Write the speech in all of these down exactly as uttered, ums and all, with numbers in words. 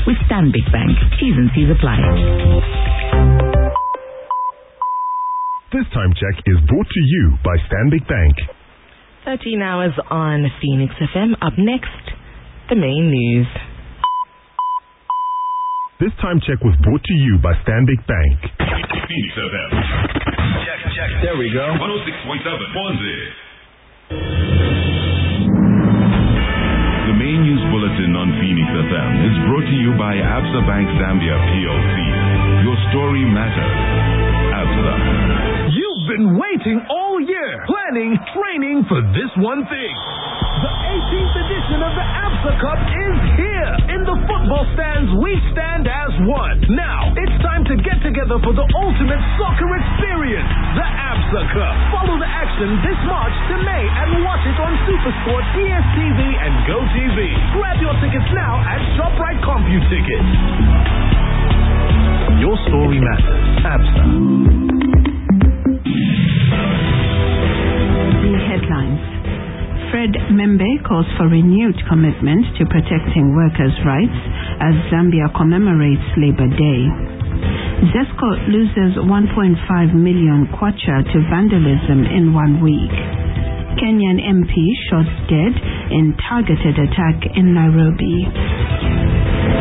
with Stanbic Bank. T's and C's apply. This time check is brought to you by Stanbic Bank. thirteen hours on Phoenix F M. Up next, the main news. This time check was brought to you by Stanbic Bank. Phoenix F M. Check, check. There we go. one oh six point seven. Ponzi. The main news bulletin on Phoenix F M is brought to you by Absa Bank Zambia P L C. Your story matters. Absa. You've been waiting all year, planning, training for this one thing. The eighteenth edition of the Absa Cup is here. In the football stands, we stand as one. Now, it's time to get together for the ultimate soccer experience, the Absa Cup. Follow the action this March to May and watch it on SuperSport, P S T V, and GoTV. Grab your tickets now at ShopRite CompuTicket. Your story matters. Absa. The headlines. Fred Membe calls for renewed commitment to protecting workers' rights as Zambia commemorates Labor Day. ZESCO loses one point five million kwacha to vandalism in one week. Kenyan M P shot dead in targeted attack in Nairobi.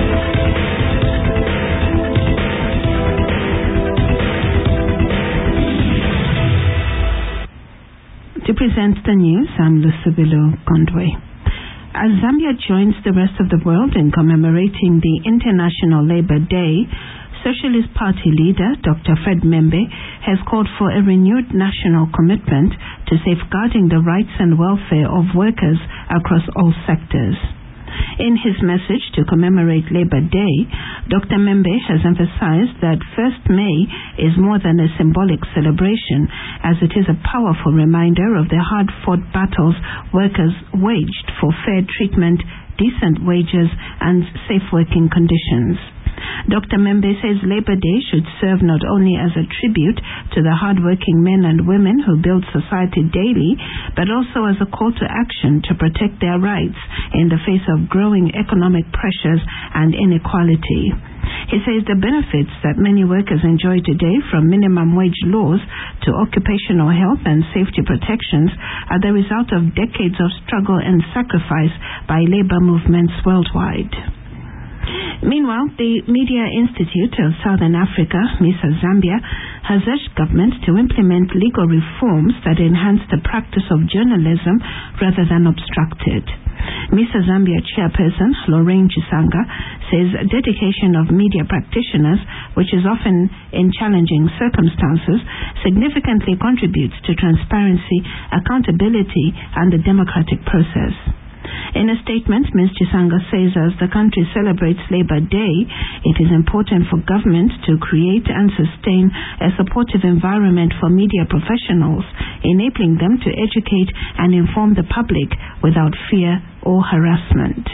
To present the news, I'm Lucibilo Gondwe. As Zambia joins the rest of the world in commemorating the International Labor Day, Socialist Party leader Doctor Fred Membe has called for a renewed national commitment to safeguarding the rights and welfare of workers across all sectors. In his message to commemorate Labor Day, Doctor Membe has emphasized that first May is more than a symbolic celebration, as it is a powerful reminder of the hard-fought battles workers waged for fair treatment, decent wages, and safe working conditions. Doctor Membe says Labor Day should serve not only as a tribute to the hard-working men and women who build society daily, but also as a call to action to protect their rights in the face of growing economic pressures and inequality. He says the benefits that many workers enjoy today, from minimum wage laws to occupational health and safety protections, are the result of decades of struggle and sacrifice by labor movements worldwide. Meanwhile, the Media Institute of Southern Africa, MISA Zambia, has urged government to implement legal reforms that enhance the practice of journalism rather than obstruct it. MISA Zambia chairperson Lorraine Chisanga says dedication of media practitioners, which is often in challenging circumstances, significantly contributes to transparency, accountability, and the democratic process. In a statement, Miz Chisanga says as the country celebrates Labor Day, it is important for government to create and sustain a supportive environment for media professionals, enabling them to educate and inform the public without fear or harassment.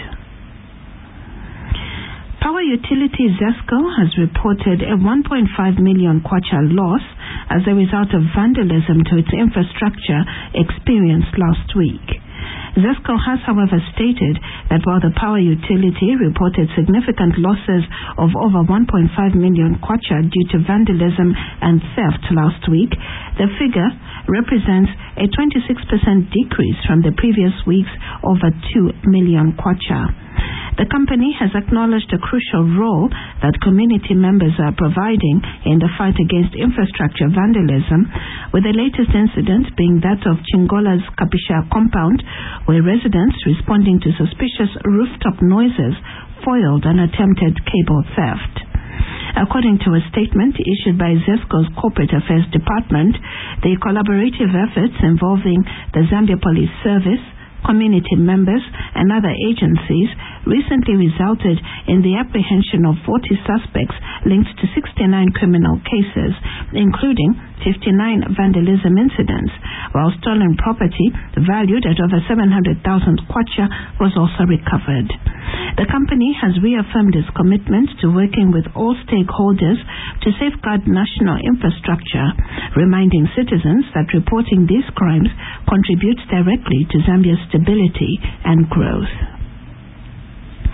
Power utility ZESCO has reported a one point five million kwacha loss as a result of vandalism to its infrastructure experienced last week. ZESCO has, however, stated that while the power utility reported significant losses of over one point five million kwacha due to vandalism and theft last week, the figure represents a twenty-six percent decrease from the previous week's over two million kwacha. The company has acknowledged a crucial role that community members are providing in the fight against infrastructure vandalism, with the latest incident being that of Chingola's Kapisha compound, where residents responding to suspicious rooftop noises foiled an attempted cable theft. According to a statement issued by ZESCO's Corporate Affairs Department, the collaborative efforts involving the Zambia Police Service, community members, and other agencies recently resulted in the apprehension of forty suspects linked to sixty-nine criminal cases, including fifty-nine vandalism incidents, while stolen property valued at over seven hundred thousand kwacha was also recovered. The company has reaffirmed its commitment to working with all stakeholders to safeguard national infrastructure, reminding citizens that reporting these crimes contributes directly to Zambia's stability and growth.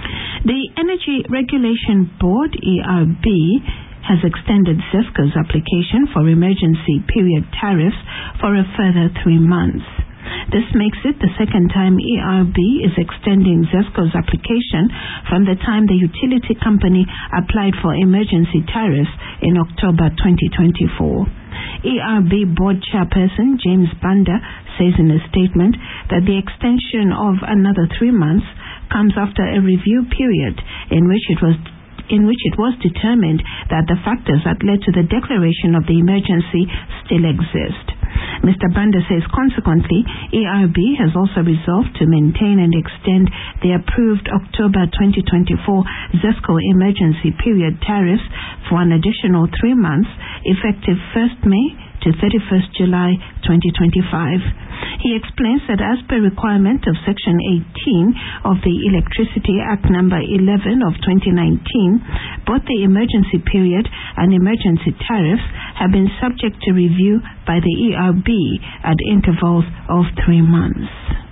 The Energy Regulation Board, E R B, has extended ZESCO's application for emergency period tariffs for a further three months. This makes it the second time E R B is extending ZESCO's application from the time the utility company applied for emergency tariffs in October twenty twenty-four. E R B board chairperson James Banda says in a statement that the extension of another three months comes after a review period in which it was in which it was determined that the factors that led to the declaration of the emergency still exist. Mister Banda says consequently, E R B has also resolved to maintain and extend the approved October twenty twenty-four ZESCO emergency period tariffs for an additional three months, effective first May to thirty-first July twenty twenty-five. He explains that as per requirement of Section eighteen of the Electricity Act number eleven of twenty nineteen, both the emergency period and emergency tariffs have been subject to review by the E R B at intervals of three months.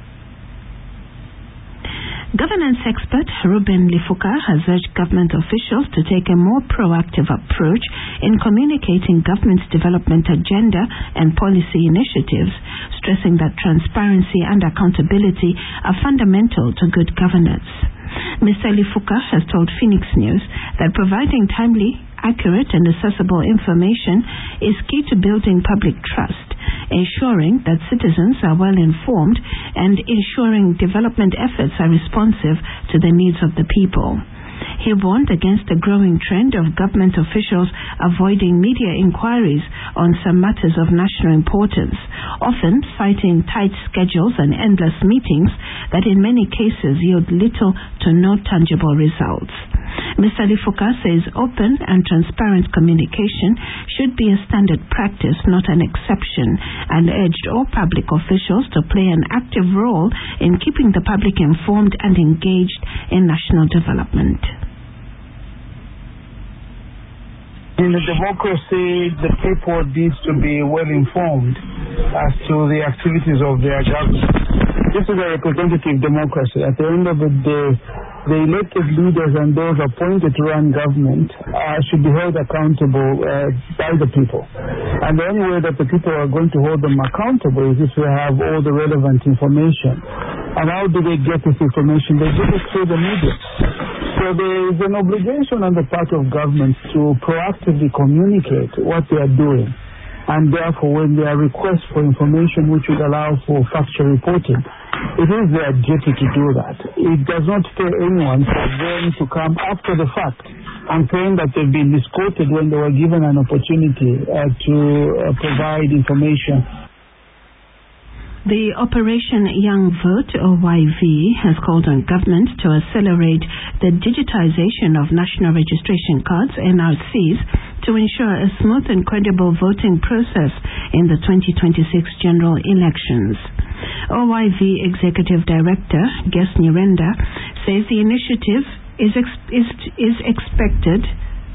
Governance expert Ruben Lifuka has urged government officials to take a more proactive approach in communicating government's development agenda and policy initiatives, stressing that transparency and accountability are fundamental to good governance. Mister Lifuka has told Phoenix News that providing timely, accurate and accessible information is key to building public trust, ensuring that citizens are well informed and ensuring development efforts are responsive to the needs of the people. He warned against a growing trend of government officials avoiding media inquiries on some matters of national importance, often citing tight schedules and endless meetings that in many cases yield little to no tangible results. Mister Lifuka says open and transparent communication should be a standard practice, not an exception, and urged all public officials to play an active role in keeping the public informed and engaged in national development. In a democracy, the people needs to be well informed as to the activities of their government. This is a representative democracy. At the end of the day, the elected leaders and those appointed to run government uh, should be held accountable uh, by the people. And the only way that the people are going to hold them accountable is if we have all the relevant information. And how do they get this information? They get it through the media. So there is an obligation on the part of government to proactively communicate what they are doing. And therefore, when there are requests for information which would allow for factual reporting, it is their duty to do that. It does not pay anyone for them to come after the fact and claim that they've been misquoted when they were given an opportunity uh, to uh, provide information. The Operation Young Vote, O Y V, has called on government to accelerate the digitization of national registration cards, N R Cs, to ensure a smooth and credible voting process in the twenty twenty-six general elections. O Y V Executive Director Ges Nyirenda says the initiative is, ex- is, is expected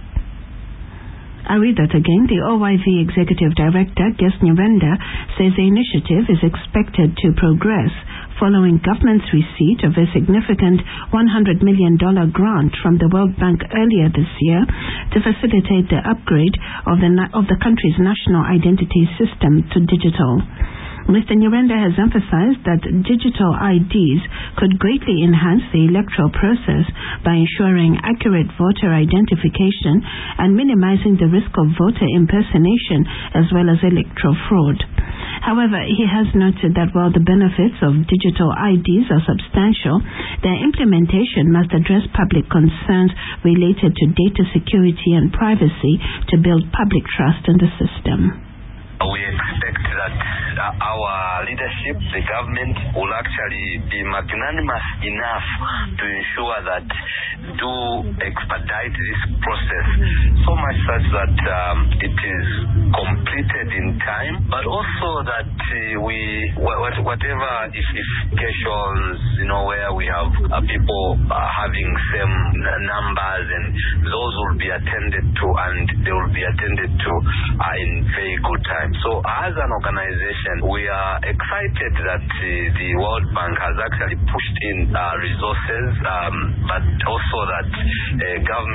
I read that again. The O Y V Executive Director, Ges Nyirenda, says the initiative is expected to progress following government's receipt of a significant one hundred million dollars grant from the World Bank earlier this year to facilitate the upgrade of the, of the country's national identity system to digital. Mister Nyirenda has emphasized that digital I Ds could greatly enhance the electoral process by ensuring accurate voter identification and minimizing the risk of voter impersonation as well as electoral fraud. However, he has noted that while the benefits of digital I Ds are substantial, their implementation must address public concerns related to data security and privacy to build public trust in the system. We expect that uh, our leadership, the government, will actually be magnanimous enough to ensure that to expedite expedite this process so much such that um, it is completed in time, but also that uh, we, wh- whatever ifcations, you know, where we have uh, people uh, having same n- numbers, and those will be attended to, and they will be attended to uh, in very good time. So as an organization, we are excited that uh, the World Bank has actually pushed in uh, resources, um, but also that uh, government